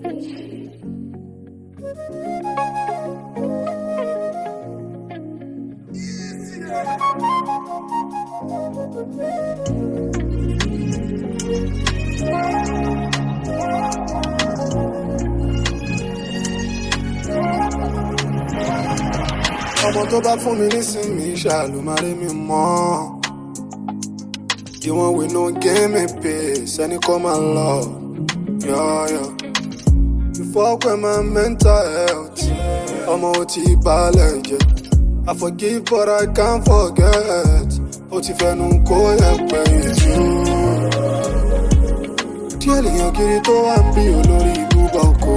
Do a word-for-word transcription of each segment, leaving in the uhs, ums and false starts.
ọmọ tó bá fún mi nísìnyí ṣàlù máa rí mi mọ́. The one we no game me peace, and it come my love. Yeah, yeah. You fuck with my mental health. I'm O T biology. I forgive, but I can't forget. O T fenu ko yepe you. Tieli yo kiri to ambi olori buba ko.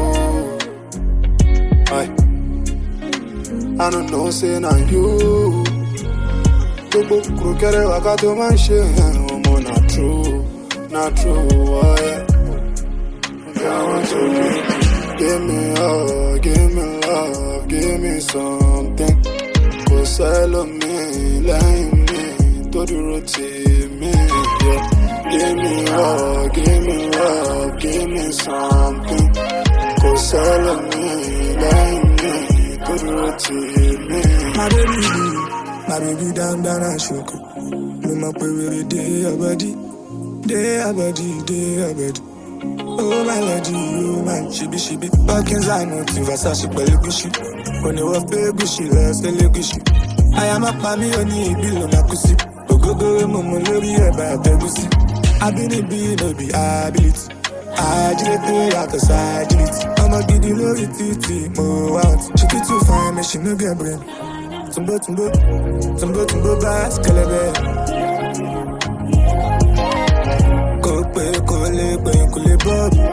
Aye. I don't know, say na you. Gbogbo krokere wakato man ṣe ọmọ na true, na true, oh yeah. I want to give me love, give me love, give me something. Kò sẹ́lò mi lẹ́yìn mi tó dúró tì mí, yeah. Give me love, give me love, give me something. Kò sẹ́lò mi lẹ́yìn mi tó dúró tì mí. My baby, my baby down down and shook. No my baby day a body, day a body, day a body. Oh my lady, oh my shibi shibi. Walkins I know to Versace Gucci. When you were big Gucci, let's say Gucci. I am a pami oni bilo na kusi. Go go momo lori eba tegusi. I been a be no be ability. Agility out the side agility. I'ma give the lori titi mo out. She get too fine, me she no get brain. Tumbo tumbo, tumbo tumbo bass kelebe. Go pe kole pe kole bob.